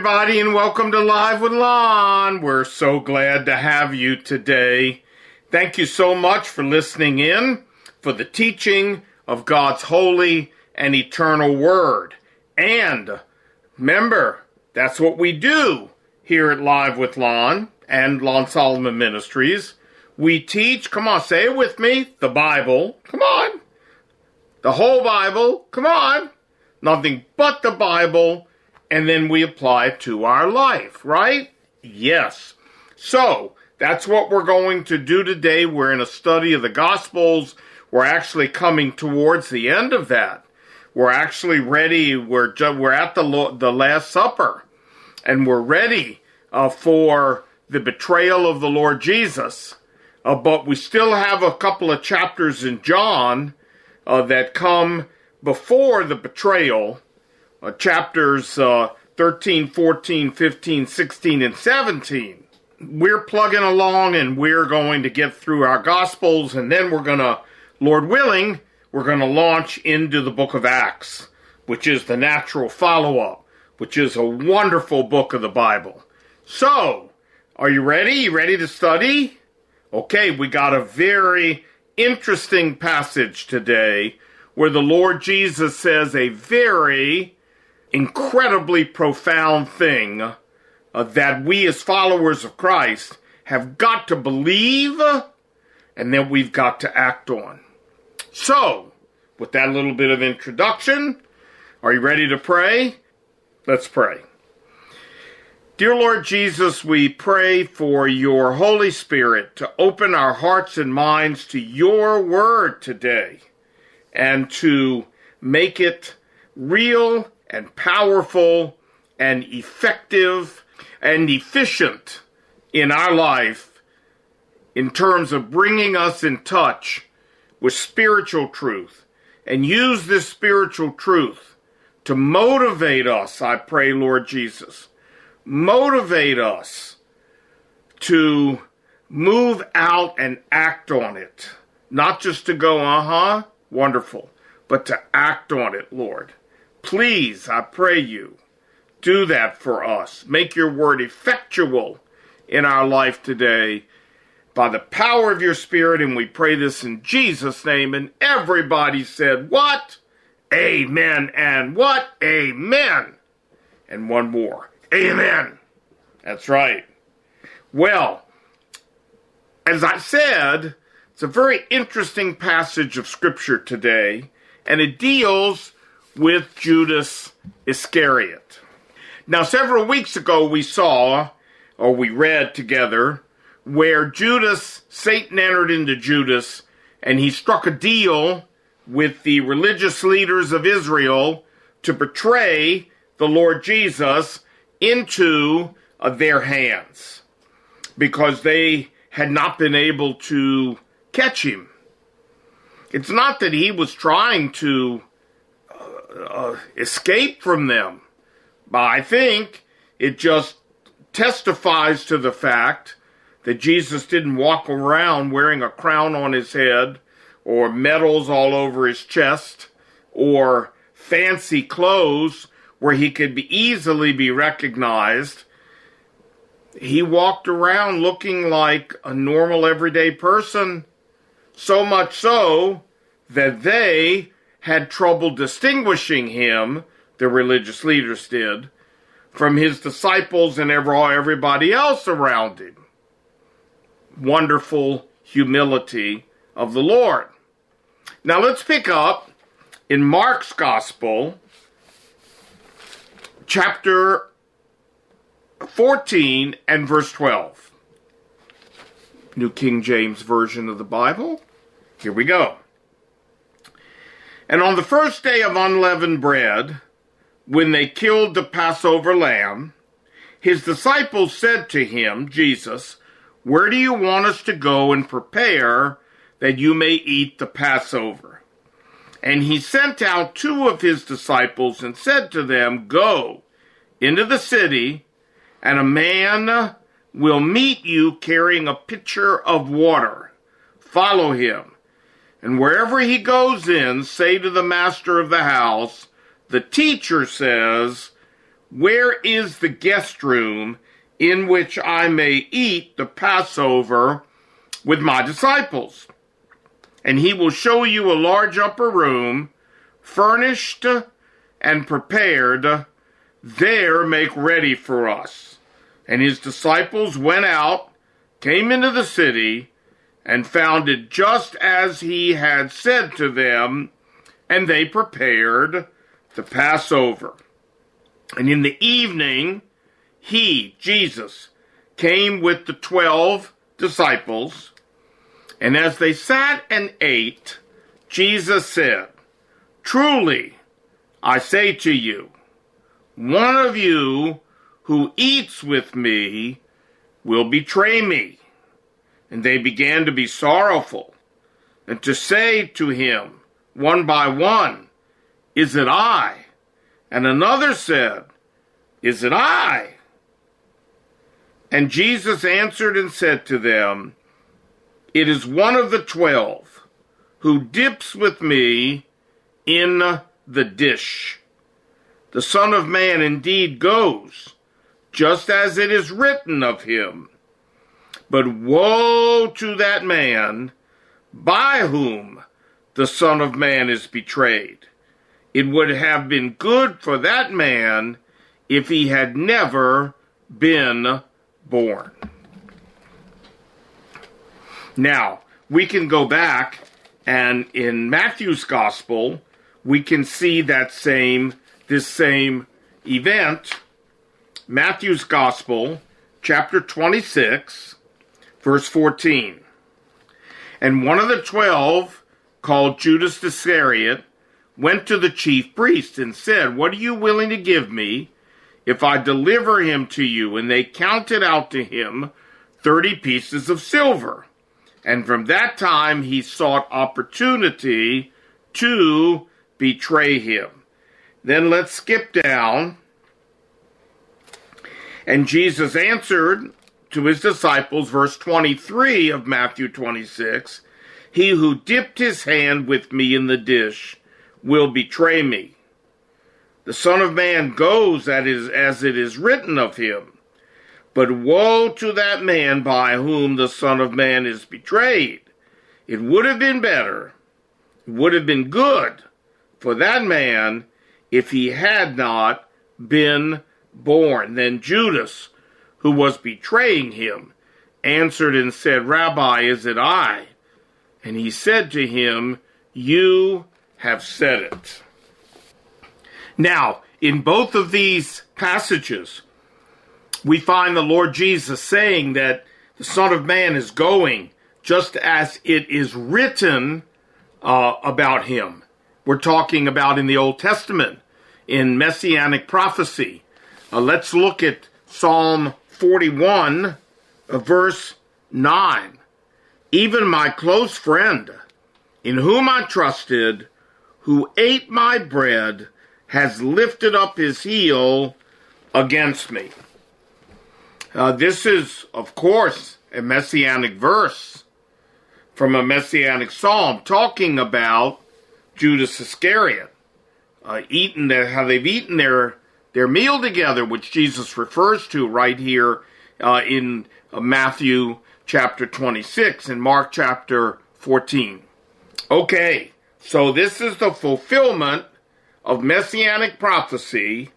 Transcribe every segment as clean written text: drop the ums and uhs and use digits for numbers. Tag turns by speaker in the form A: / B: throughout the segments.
A: everybody, and welcome to Live with Lon. We're so glad to have you today. Thank you so much for listening in for the teaching of God's holy and eternal word. And remember, that's what we do here at Live with Lon and Lon Solomon Ministries. We teach, come on, say it with me, the Bible. Come on. The whole Bible. Come on. Nothing but the Bible. And then we apply it to our life, right? Yes. So, that's what we're going to do today. We're in a study of the Gospels. We're actually coming towards the end of that. We're actually ready. We're at the Last Supper. And we're ready for the betrayal of the Lord Jesus. But we still have a couple of chapters in John that come before the betrayal. Chapters 13, 14, 15, 16, and 17. We're plugging along and we're going to get through our Gospels, and then we're going to, Lord willing, we're going to launch into the book of Acts, which is the natural follow-up, which is a wonderful book of the Bible. So, are you ready? You ready to study? Okay, we got a very interesting passage today where the Lord Jesus says a very incredibly profound thing that we as followers of Christ have got to believe and then we've got to act on. So, with that little bit of introduction, are you ready to pray? Let's pray. Dear Lord Jesus, we pray for your Holy Spirit to open our hearts and minds to your word today and to make it real and powerful and effective and efficient in our life in terms of bringing us in touch with spiritual truth, and use this spiritual truth to motivate us, I pray, Lord Jesus. Motivate us to move out and act on it. Not just to go, wonderful, but to act on it, Lord. Please, I pray you, do that for us. Make your word effectual in our life today by the power of your Spirit, and we pray this in Jesus' name. And everybody said, what? Amen. And what? Amen. And one more. Amen. That's right. Well, as I said, it's a very interesting passage of Scripture today, and it deals with Judas Iscariot. Now, several weeks ago we read together, where Satan entered into Judas, and he struck a deal with the religious leaders of Israel to betray the Lord Jesus into their hands, because they had not been able to catch him. It's not that he was trying to escape from them, but I think it just testifies to the fact that Jesus didn't walk around wearing a crown on his head, or medals all over his chest, or fancy clothes where he could easily be recognized. He walked around looking like a normal everyday person, so much so that they had trouble distinguishing him, the religious leaders did, from his disciples and everybody else around him. Wonderful humility of the Lord. Now let's pick up in Mark's Gospel, chapter 14 and verse 12. New King James Version of the Bible. Here we go. And on the first day of unleavened bread, when they killed the Passover lamb, his disciples said to him, Jesus, where do you want us to go and prepare that you may eat the Passover? And he sent out 2 of his disciples and said to them, go into the city, and a man will meet you carrying a pitcher of water. Follow him. And wherever he goes in, say to the master of the house, the teacher says, where is the guest room in which I may eat the Passover with my disciples? And he will show you a large upper room, furnished and prepared. There make ready for us. And his disciples went out, came into the city, and found it just as he had said to them, and they prepared the Passover. And in the evening, he, Jesus, came with the 12 disciples, and as they sat and ate, Jesus said, "Truly, I say to you, one of you who eats with me will betray me." And they began to be sorrowful, and to say to him, one by one, "Is it I?" And another said, "Is it I?" And Jesus answered and said to them, "It is one of the 12 who dips with me in the dish. The Son of Man indeed goes, just as it is written of him. But woe to that man by whom the Son of Man is betrayed. It would have been good for that man if he had never been born." Now, we can go back, and in Matthew's Gospel, we can see this same event. Matthew's Gospel, chapter 26, verse 14. "And one of the 12, called Judas Iscariot, went to the chief priests and said, 'What are you willing to give me if I deliver him to you?' And they counted out to him 30 pieces of silver. And from that time he sought opportunity to betray him." Then let's skip down. "And Jesus answered to his disciples," verse 23 of Matthew 26, "He who dipped his hand with me in the dish will betray me. The Son of Man goes as it is written of him. But woe to that man by whom the Son of Man is betrayed. It would have been good for that man if he had not been born." Then Judas, who was betraying him, answered and said, "Rabbi, is it I?" And he said to him, "You have said it." Now, in both of these passages, we find the Lord Jesus saying that the Son of Man is going just as it is written about him. We're talking about in the Old Testament, in Messianic prophecy. Let's look at Psalm 41, verse 9. "Even my close friend, in whom I trusted, who ate my bread, has lifted up his heel against me." This is, of course, a messianic verse from a messianic psalm talking about Judas Iscariot, how they've eaten their meal together, which Jesus refers to right here in Matthew chapter 26 and Mark chapter 14. Okay, so this is the fulfillment of messianic prophecy,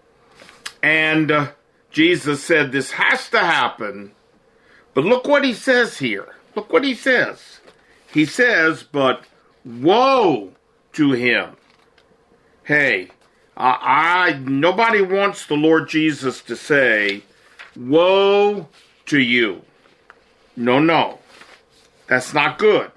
A: and Jesus said this has to happen. But look what he says here. Look what he says. He says, "But woe to him." Hey, nobody wants the Lord Jesus to say, "Woe to you." No. That's not good.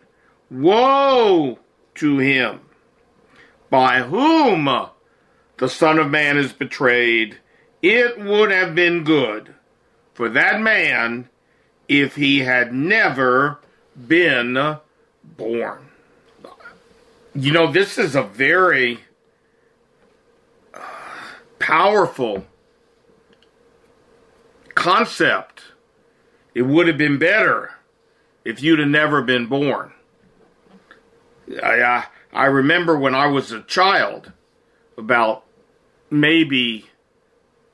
A: Woe to him by whom the Son of Man is betrayed. It would have been good for that man if he had never been born. You know, this is a very powerful concept. It would have been better if you'd have never been born. I remember when I was a child, about maybe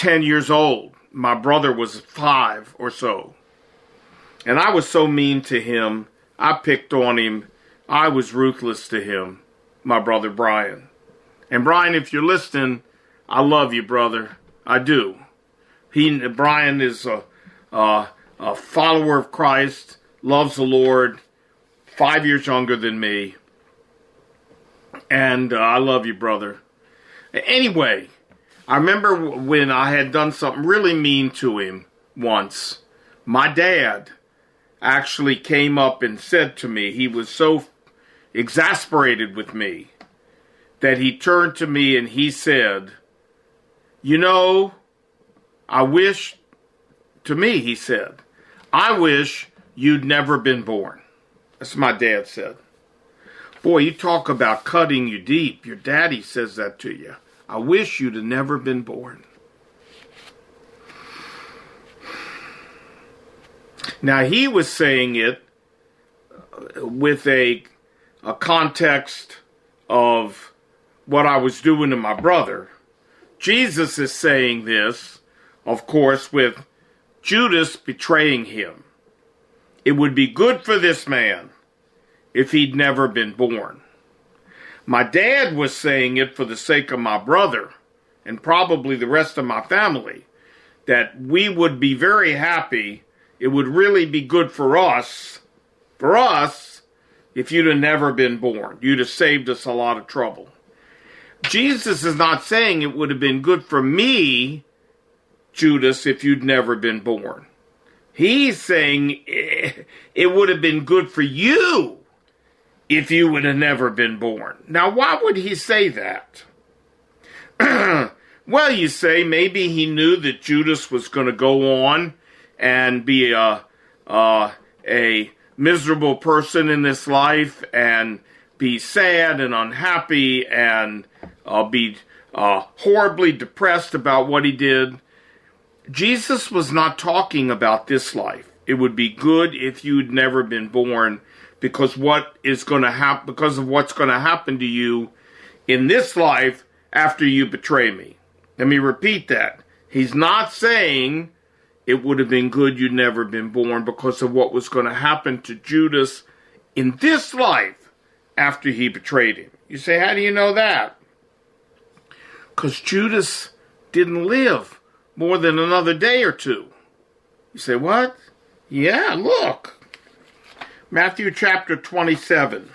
A: 10 years old. My brother was 5 or so. And I was so mean to him. I picked on him. I was ruthless to him, my brother Brian. And Brian, if you're listening, I love you, brother. I do. Brian is a follower of Christ, loves the Lord, 5 years younger than me. And I love you, brother. Anyway, I remember when I had done something really mean to him once. My dad actually came up and said to me, he was so exasperated with me that he turned to me and he said, you know, he said, I wish you'd never been born. That's what my dad said. Boy, you talk about cutting you deep. Your daddy says that to you. I wish you'd have never been born. Now, he was saying it with a context of what I was doing to my brother. Jesus is saying this, of course, with Judas betraying him. It would be good for this man if he'd never been born. My dad was saying it for the sake of my brother and probably the rest of my family, that we would be very happy. It would really be good for us, if you'd have never been born. You'd have saved us a lot of trouble. Jesus is not saying it would have been good for me, Judas, if you'd never been born. He's saying it would have been good for you if you would have never been born. Now, why would he say that? Well, you say maybe he knew that Judas was going to go on and be a miserable person in this life and be sad and unhappy and be horribly depressed about what he did. Jesus was not talking about this life. It would be good if you'd never been born because of what's going to happen to you in this life after you betray me. Let me repeat that. He's not saying it would have been good you'd never been born because of what was going to happen to Judas in this life after he betrayed him. You say, how do you know that? Because Judas didn't live more than another day or two. You say, what? Yeah, look. Matthew chapter 27.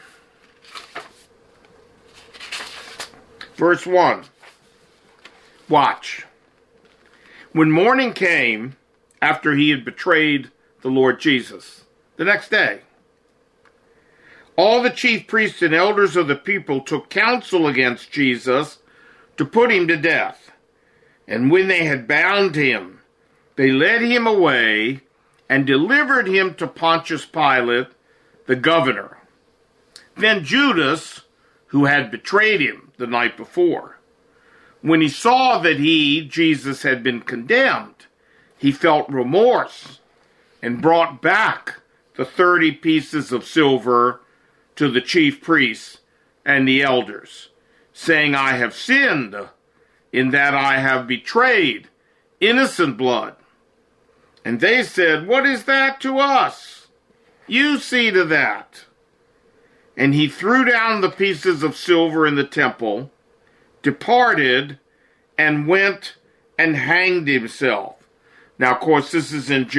A: Verse 1. Watch. When morning came, after he had betrayed the Lord Jesus, the next day, all the chief priests and elders of the people took counsel against Jesus to put him to death. And when they had bound him, they led him away and delivered him to Pontius Pilate, the governor. Then Judas, who had betrayed him the night before, when he saw that Jesus, had been condemned, he felt remorse and brought back the 30 pieces of silver to the chief priests and the elders, saying, I have sinned in that I have betrayed innocent blood. And they said, what is that to us? You see to that. And he threw down the pieces of silver in the temple, departed, and went and hanged himself. Now, of course, this is in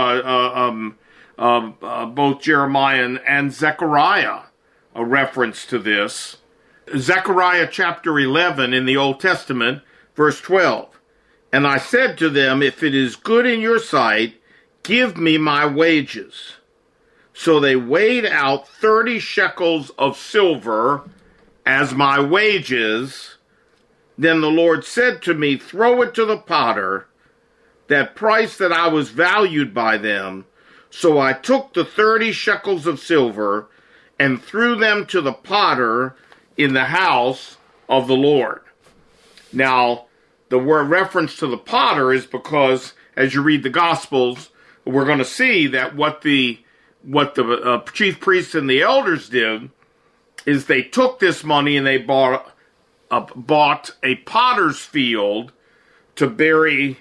A: both Jeremiah and Zechariah, a reference to this. Zechariah chapter 11 in the Old Testament, verse 12. And I said to them, if it is good in your sight, give me my wages. So they weighed out 30 shekels of silver as my wages. Then the Lord said to me, throw it to the potter, that price that I was valued by them. So I took the 30 shekels of silver and threw them to the potter in the house of the Lord. Now, the word reference to the potter is because, as you read the Gospels, we're going to see that what the chief priests and the elders did is they took this money and they bought a potter's field to bury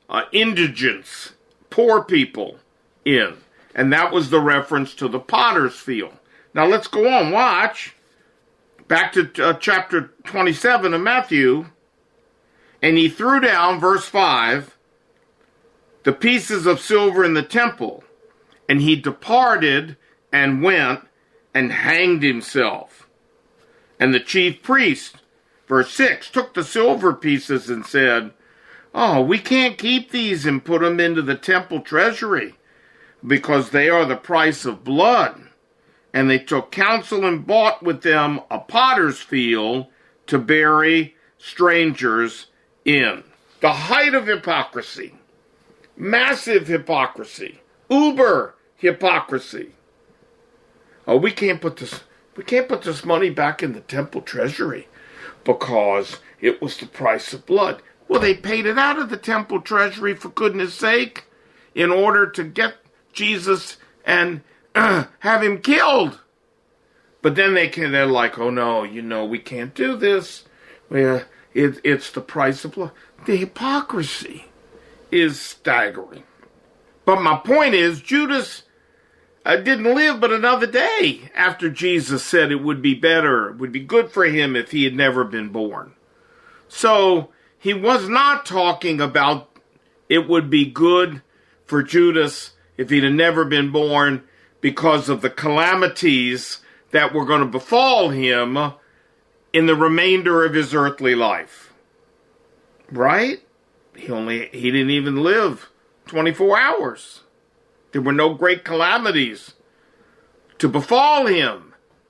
A: indigents, poor people in. And that was the reference to the potter's field. Now let's go on, watch. Back to chapter 27 of Matthew. And he threw down, verse 5, the pieces of silver in the temple. And he departed and went and hanged himself. And the chief priest, verse 6, took the silver pieces and said, "Oh, we can't keep these and put them into the temple treasury, because they are the price of blood." And they took counsel and bought with them a potter's field to bury strangers in. The height of hypocrisy. Massive hypocrisy. Uber hypocrisy. Oh, we can't put this money back in the temple treasury because it was the price of blood. Well, they paid it out of the temple treasury, for goodness sake, in order to get Jesus and have him killed. But then they're like, "Oh no, we can't do this. It's the price of blood." The hypocrisy is staggering. But my point is, Judas didn't live but another day after Jesus said it would be better, it would be good for him if he had never been born. So he was not talking about it would be good for Judas if he'd have never been born because of the calamities that were going to befall him in the remainder of his earthly life. Right? He didn't even live 24 hours. There were no great calamities to befall him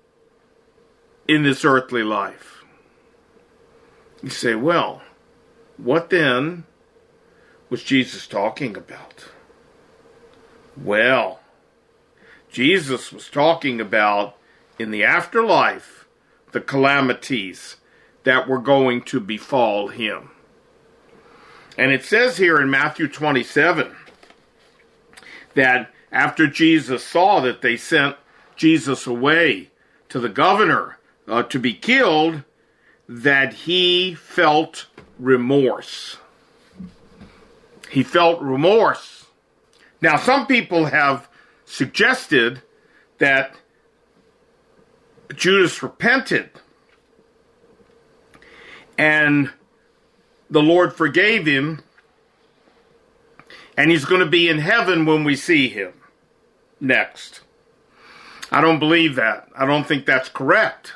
A: in this earthly life. You say, well, what then was Jesus talking about? Well, Jesus was talking about in the afterlife the calamities that were going to befall him. And it says here in Matthew 27 that after Jesus saw that they sent Jesus away to the governor to be killed, that he felt remorse. He felt remorse. Now, some people have suggested that Judas repented and the Lord forgave him, and he's going to be in heaven when we see him next. I don't believe that. I don't think that's correct.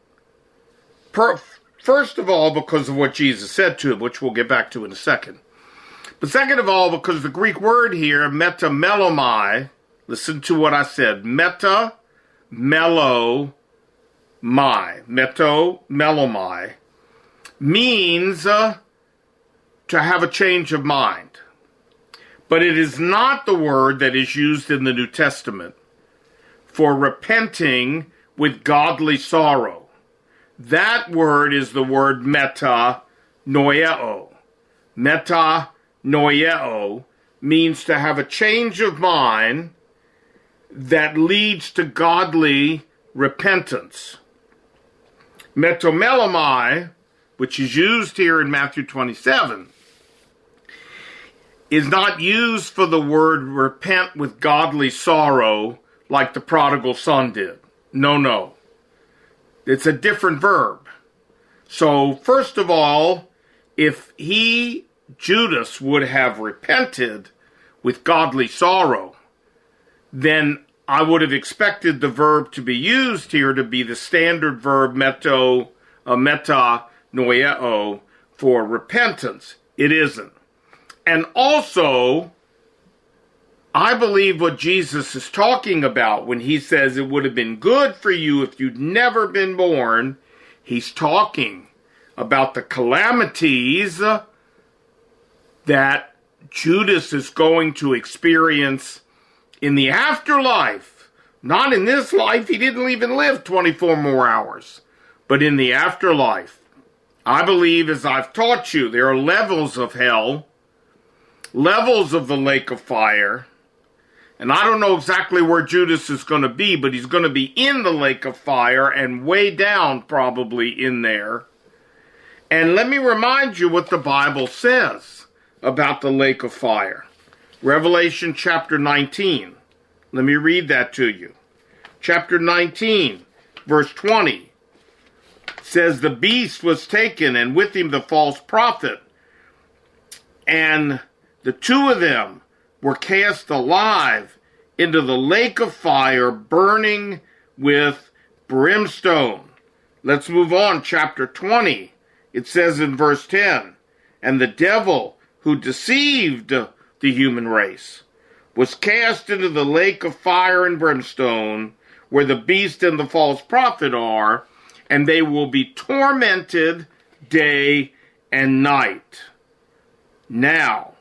A: First of all, because of what Jesus said to him, which we'll get back to in a second. But second of all, because the Greek word here, metamelomai, listen to what I said, metamelomai, means to have a change of mind. But it is not the word that is used in the New Testament for repenting with godly sorrow. That word is the word metanoeo. Metanoeo means to have a change of mind that leads to godly repentance. Metamelomai, which is used here in Matthew 27, is not used for the word repent with godly sorrow like the prodigal son did. No. It's a different verb. So, first of all, if Judas, would have repented with godly sorrow, then I would have expected the verb to be used here to be the standard verb metanoeo for repentance. It isn't. And also, I believe what Jesus is talking about when he says it would have been good for you if you'd never been born, he's talking about the calamities that Judas is going to experience in the afterlife. Not in this life, he didn't even live 24 more hours, but in the afterlife. I believe, as I've taught you, there are levels of hell, levels of the lake of fire, and I don't know exactly where Judas is going to be, but he's going to be in the lake of fire and way down probably in there. And let me remind you what the Bible says. about the lake of fire. Revelation chapter 19. Let me read that to you. Chapter 19, verse 20 says, the beast was taken, and with him the false prophet, and the two of them were cast alive into the lake of fire, burning with brimstone. Let's move on. Chapter 20. It says in verse 10, and the devil who deceived the human race was cast into the lake of fire and brimstone, where the beast and the false prophet are, and they will be tormented day and night. Now,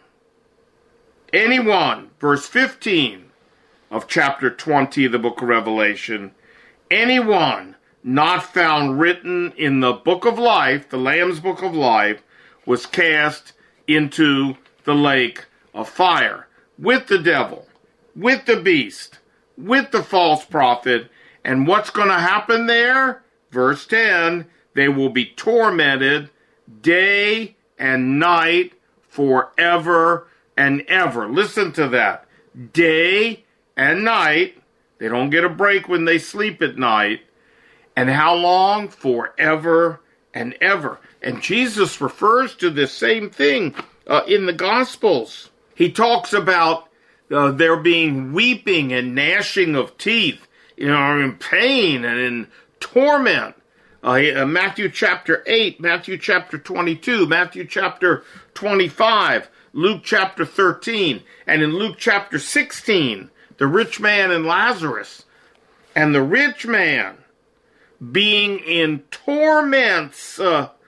A: anyone, verse 15 of chapter 20 of the book of Revelation, anyone not found written in the book of life, the Lamb's book of life, was cast into the lake of fire with the devil, with the beast, with the false prophet. And what's going to happen there? Verse 10, they will be tormented day and night forever and ever. Listen to that. Day and night. They don't get a break when they sleep at night. And how long? Forever and ever. And Jesus refers to this same thing in the Gospels. He talks about there being weeping and gnashing of teeth, in pain and in torment. Matthew chapter 8, Matthew chapter 22, Matthew chapter 25, Luke chapter 13, and in Luke chapter 16, the rich man and Lazarus. And the rich man being in torments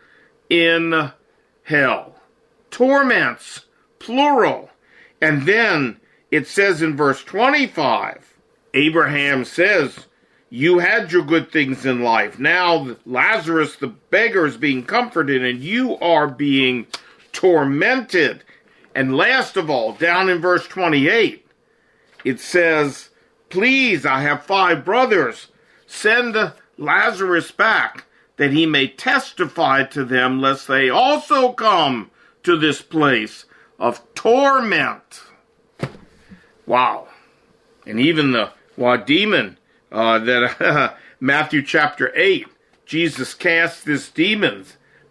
A: in hell. Torments, plural. And then it says in verse 25, Abraham says, you had your good things in life. Now Lazarus the beggar is being comforted, and you are being tormented. And last of all, down in verse 28, it says, please, I have 5 brothers. Send Lazarus back, that he may testify to them, lest they also come to this place of torment. Wow. And even the demon that Matthew chapter 8, Jesus cast this demon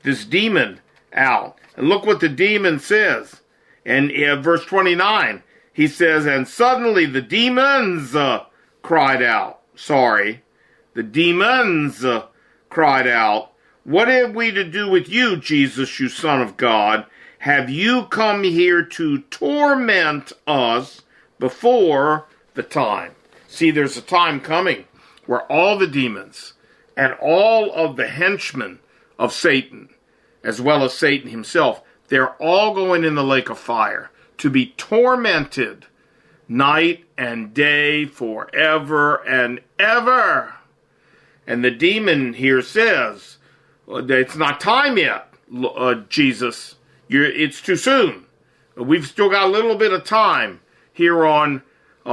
A: out. And look what the demon says. And verse 29, he says, and suddenly the demons cried out. The demons cried out, what have we to do with you, Jesus, you Son of God? Have you come here to torment us before the time? See, there's a time coming where all the demons and all of the henchmen of Satan, as well as Satan himself, they're all going in the lake of fire to be tormented night and day forever and ever. And the demon here says, it's not time yet, Jesus. It's too soon. We've still got a little bit of time here on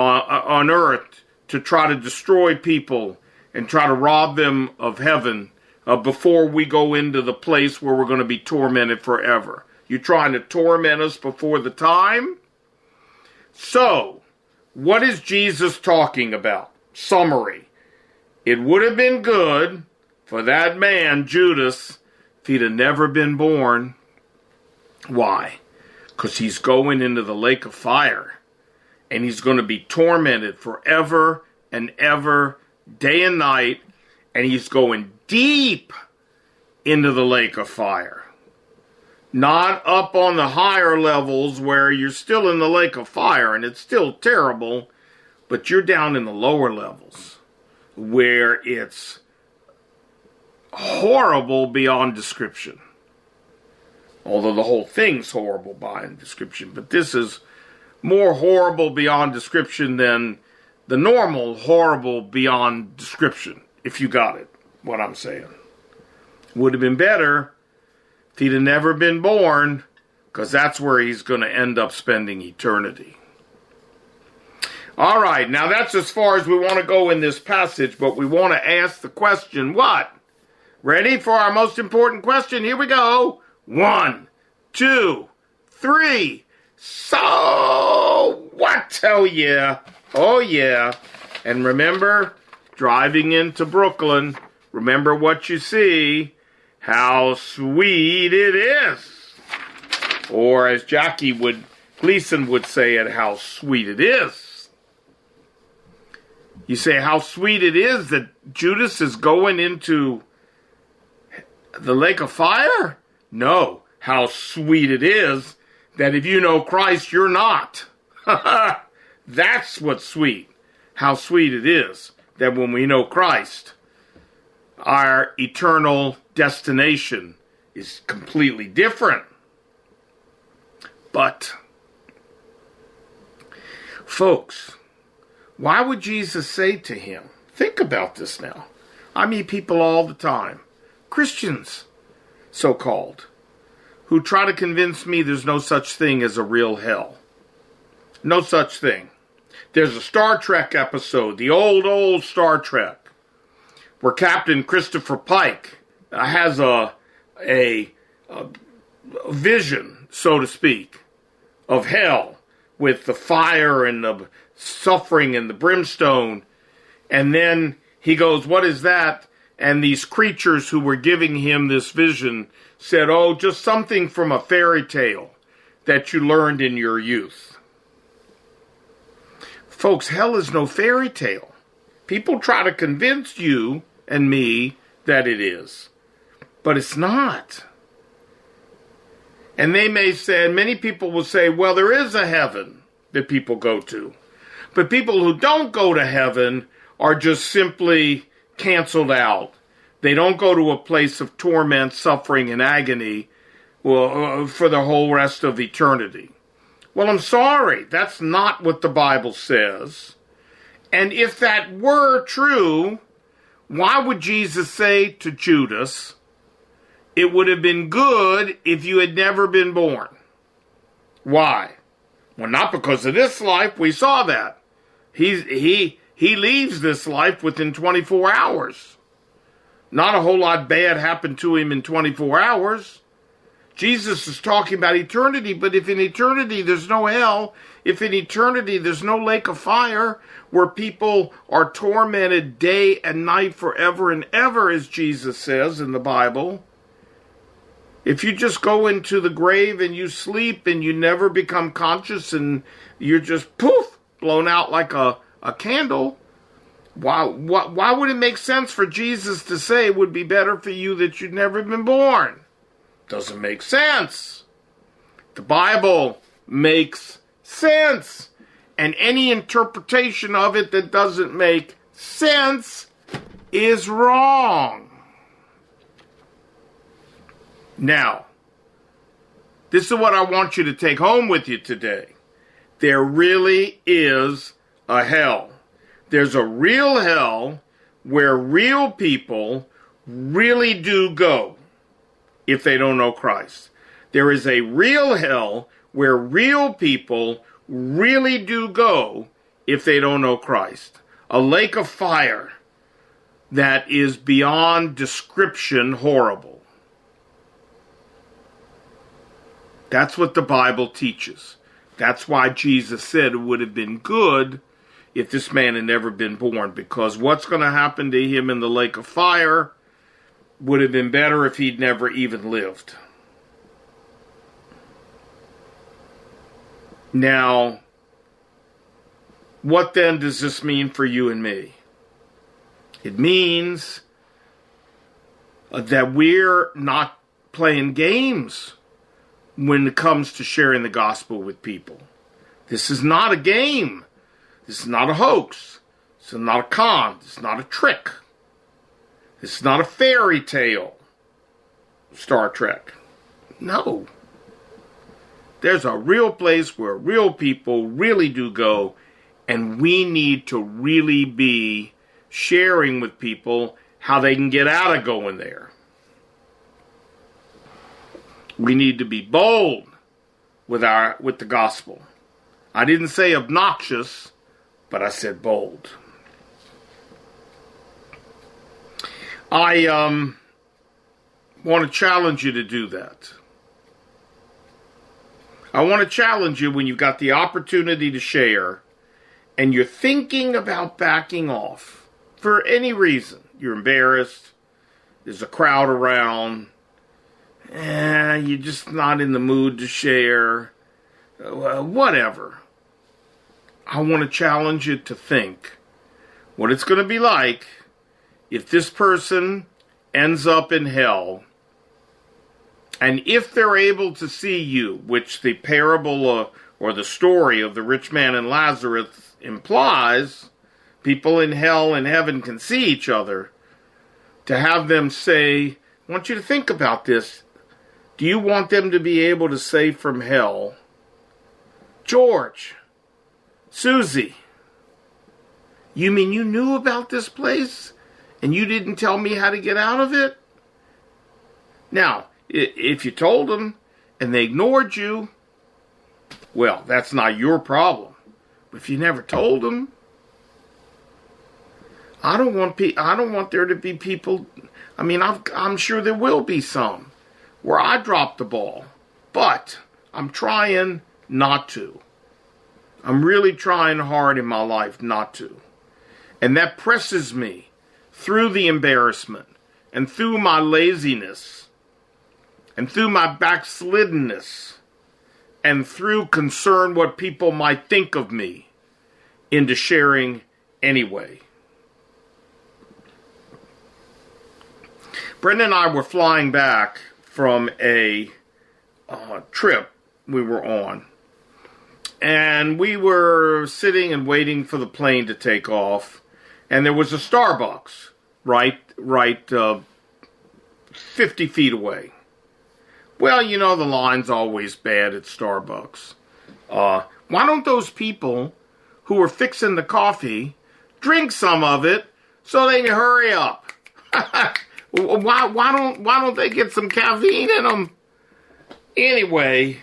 A: earth to try to destroy people and try to rob them of heaven before we go into the place where we're going to be tormented forever. You're trying to torment us before the time? So, what is Jesus talking about? Summary. It would have been good for that man, Judas, if he'd have never been born. Why? Because he's going into the lake of fire. And he's going to be tormented forever and ever, day and night. And he's going deep into the lake of fire. Not up on the higher levels where you're still in the lake of fire and it's still terrible. But you're down in the lower levels where it's horrible beyond description. Although the whole thing's horrible beyond description. But this is more horrible beyond description than the normal horrible beyond description, if you got it, what I'm saying. Would have been better if he'd have never been born, because that's where he's going to end up spending eternity. All right, now that's as far as we want to go in this passage, but we want to ask the question, what? Ready for our most important question? Here we go. 1, 2, 3. So what? Oh yeah. Oh yeah. And remember, driving into Brooklyn, remember what you see. How sweet it is. Or as Gleason would say it, how sweet it is. You say how sweet it is that Judas is going into the lake of fire? No, how sweet it is that if you know Christ, you're not. That's what's sweet. How sweet it is that when we know Christ, our eternal destination is completely different. But, folks, why would Jesus say to him, think about this now. I meet people all the time, Christians, so-called, who try to convince me there's no such thing as a real hell. No such thing. There's a Star Trek episode, the old Star Trek, where Captain Christopher Pike has a vision, so to speak, of hell with the fire and the suffering and the brimstone. And then he goes, what is that? And these creatures who were giving him this vision said, oh, just something from a fairy tale that you learned in your youth. Folks, hell is no fairy tale. People try to convince you and me that it is, but it's not. And they may say, many people will say, well, there is a heaven that people go to. But people who don't go to heaven are just simply canceled out. They don't go to a place of torment, suffering, and agony for the whole rest of eternity. Well, I'm sorry. That's not what the Bible says. And if that were true, why would Jesus say to Judas, it would have been good if you had never been born? Why? Well, not because of this life. We saw that. He leaves this life within 24 hours. Not a whole lot bad happened to him in 24 hours. Jesus is talking about eternity, but if in eternity there's no hell, if in eternity there's no lake of fire where people are tormented day and night forever and ever, as Jesus says in the Bible, if you just go into the grave and you sleep and you never become conscious and you're just poof, blown out like a candle, why would it make sense for Jesus to say it would be better for you that you'd never been born? Doesn't make sense. The Bible makes sense. And any interpretation of it that doesn't make sense is wrong. Now, this is what I want you to take home with you today. There really is a hell. There's a real hell where real people really do go if they don't know Christ. There is a real hell where real people really do go if they don't know Christ. A lake of fire that is beyond description horrible. That's what the Bible teaches. That's why Jesus said it would have been good if this man had never been born, because what's going to happen to him in the lake of fire would have been better if he'd never even lived. Now, what then does this mean for you and me? It means that we're not playing games when it comes to sharing the gospel with people. This is not a game. This is not a hoax. This is not a con. This is not a trick. This is not a fairy tale, Star Trek. No. There's a real place where real people really do go, and we need to really be sharing with people how they can get out of going there. We need to be bold with the gospel. I didn't say obnoxious, but I said bold. I want to challenge you to do that. I want to challenge you when you've got the opportunity to share and you're thinking about backing off for any reason. You're embarrassed. There's a crowd around. You're just not in the mood to share. Whatever. I want to challenge you to think what it's going to be like if this person ends up in hell, and if they're able to see you, which the parable or the story of the rich man and Lazarus implies, people in hell and heaven can see each other, to have them say, I want you to think about this. Do you want them to be able to say from hell, George, Susie, you mean you knew about this place and you didn't tell me how to get out of it? Now, if you told them and they ignored you, well, that's not your problem. But if you never told them, I don't want there to be people. I mean, I'm sure there will be some where I dropped the ball, but I'm trying not to. I'm really trying hard in my life not to. And that presses me through the embarrassment and through my laziness and through my backsliddenness and through concern what people might think of me into sharing anyway. Brenda and I were flying back from a trip we were on. And we were sitting and waiting for the plane to take off. And there was a Starbucks right 50 feet away. Well, you know, the line's always bad at Starbucks. Why don't those people who are fixing the coffee drink some of it so they can hurry up? Why don't they get some caffeine in them? Anyway,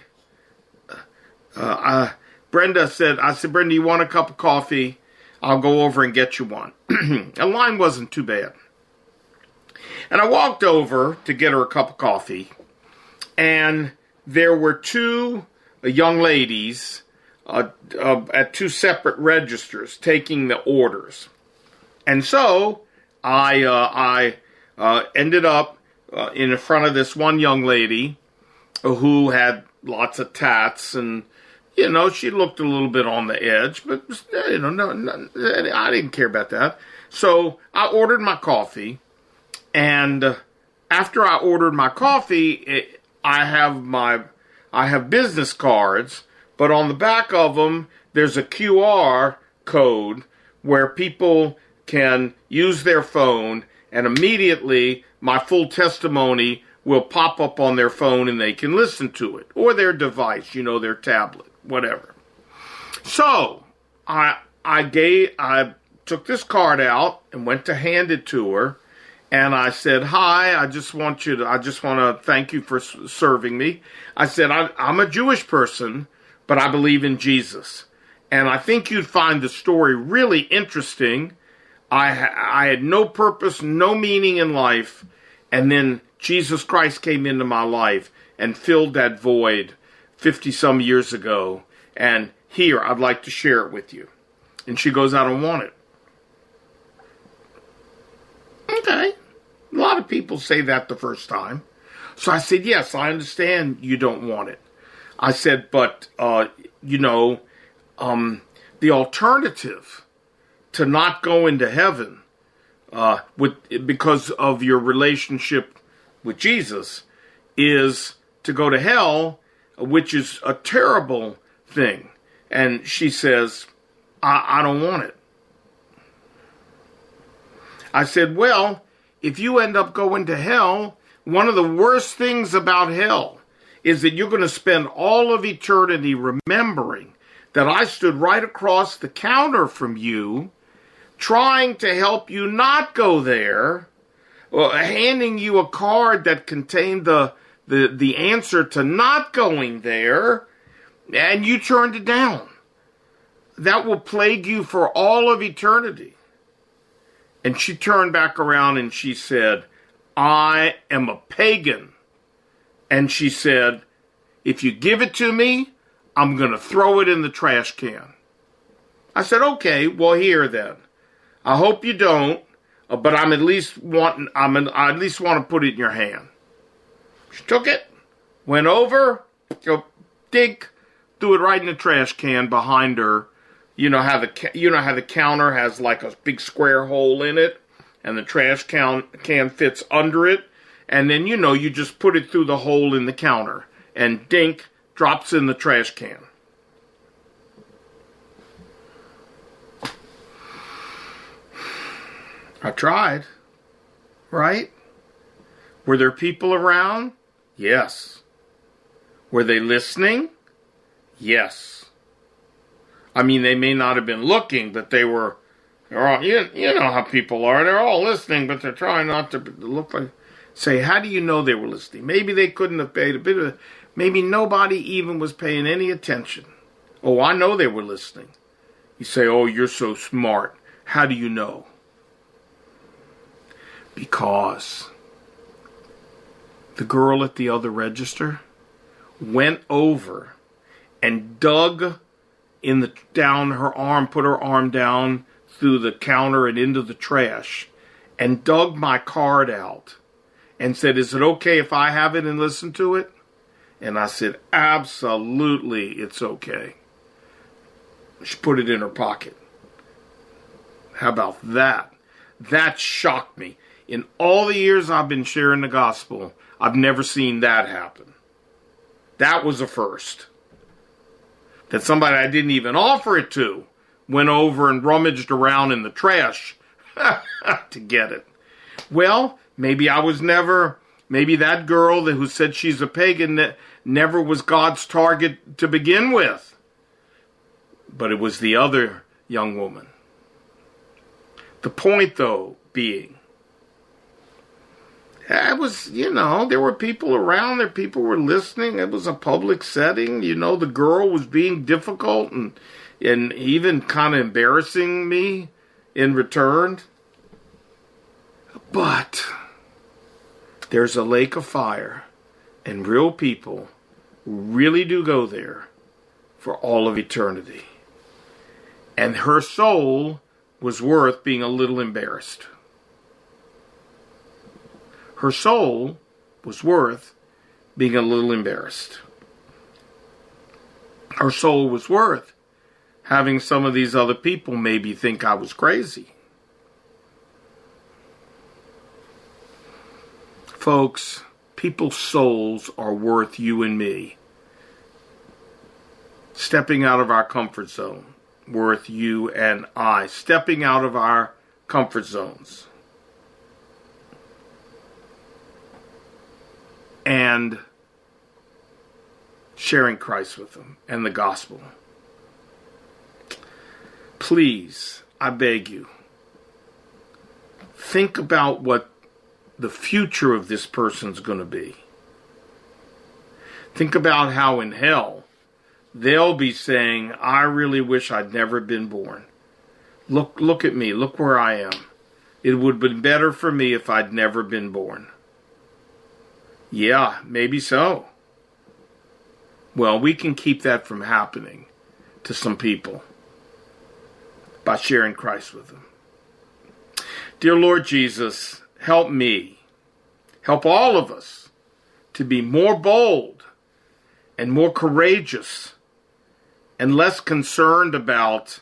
A: Brenda said, Brenda, you want a cup of coffee? I'll go over and get you one. The line wasn't too bad. And I walked over to get her a cup of coffee, and there were two young ladies at two separate registers taking the orders. And so I ended up in front of this one young lady who had lots of tats, and you know, she looked a little bit on the edge, but you know, no, I didn't care about that. So I ordered my coffee, and after I ordered my coffee, I have business cards, but on the back of them there's a QR code where people can use their phone, and immediately my full testimony will pop up on their phone and they can listen to it, or their device, you know, their tablet, whatever. So I took this card out and went to hand it to her, and I said, "Hi, I just want to thank you for serving me." I said, "I'm a Jewish person, but I believe in Jesus, and I think you'd find the story really interesting. I had no purpose, no meaning in life, and then Jesus Christ came into my life and filled that void 50-some years ago, and here, I'd like to share it with you." And she goes, "I don't want it." Okay. A lot of people say that the first time. So I said, "Yes, I understand you don't want it." I said, "But, you know, the alternative to not going to heaven because of your relationship with Jesus is to go to hell, which is a terrible thing." And she says, I don't want it. I said, "Well, if you end up going to hell, one of the worst things about hell is that you're going to spend all of eternity remembering that I stood right across the counter from you, trying to help you not go there, handing you a card that contained the answer to not going there, and you turned it down. That will plague you for all of eternity." And she turned back around and she said, "I am a pagan." And she said, "If you give it to me, I'm going to throw it in the trash can. I said, okay, well, here then. I hope you don't, but I at least want to put it in your hand. She took it, went over, dink, threw it right in the trash can behind her. You know how the counter has like a big square hole in it, and the trash can fits under it, and then you just put it through the hole in the counter, and dink, drops in the trash can. I tried, right? Were there people around? Yes. Were they listening? Yes. I mean, they may not have been looking, but they were, you know how people are. They're all listening, but they're trying not to look like, say, how do you know they were listening? Maybe they couldn't have paid a bit of, maybe nobody even was paying any attention. Oh, I know they were listening. You say, oh, you're so smart. How do you know? Because the girl at the other register went over and dug down her arm, put her arm down through the counter and into the trash, and dug my card out and said, is it okay if I have it and listen to it? And I said, absolutely, it's okay. She put it in her pocket. How about that? That shocked me. In all the years I've been sharing the gospel, I've never seen that happen. That was a first. That somebody I didn't even offer it to went over and rummaged around in the trash to get it. Well, maybe that girl who said she's a pagan that never was God's target to begin with. But it was the other young woman. The point, though, being, it was, there were people around there. People were listening. It was a public setting. The girl was being difficult and even kind of embarrassing me in return. But there's a lake of fire, and real people really do go there for all of eternity. And her soul was worth being a little embarrassed. Her soul was worth being a little embarrassed. Her soul was worth having some of these other people maybe think I was crazy. Folks, people's souls are worth you and me. Stepping out of our comfort zone, worth you and I. Stepping out of our comfort zones. And sharing Christ with them and the gospel. Please, I beg you, think about what the future of this person's going to be. Think about how in hell they'll be saying, I really wish I'd never been born. Look at me. Look where I am. It would have been better for me if I'd never been born. Yeah, maybe so. Well, we can keep that from happening to some people by sharing Christ with them. Dear Lord Jesus, help me, help all of us to be more bold and more courageous and less concerned about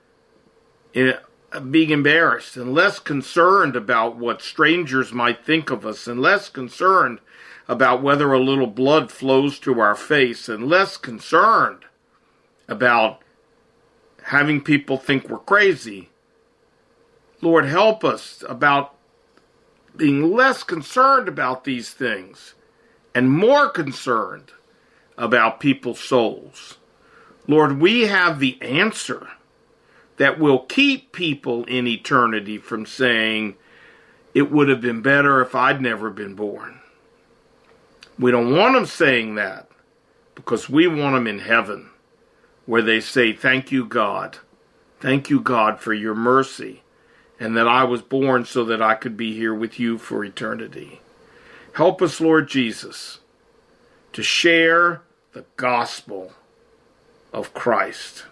A: being embarrassed and less concerned about what strangers might think of us and less concerned about whether a little blood flows to our face and less concerned about having people think we're crazy. Lord, help us about being less concerned about these things and more concerned about people's souls. Lord, we have the answer that will keep people in eternity from saying, it would have been better if I'd never been born. We don't want them saying that because we want them in heaven where they say, thank you, God. Thank you, God, for your mercy and that I was born so that I could be here with you for eternity. Help us, Lord Jesus, to share the gospel of Christ.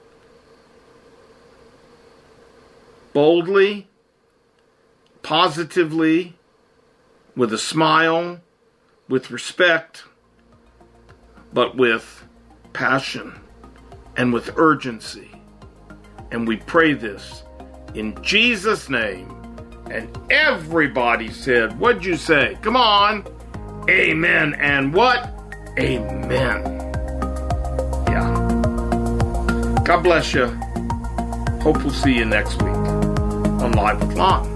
A: Boldly, positively, with a smile, with respect, but with passion and with urgency. And we pray this in Jesus' name. And everybody said, what'd you say? Come on. Amen. And what? Amen. Yeah. God bless you. Hope we'll see you next week on Live with Lon.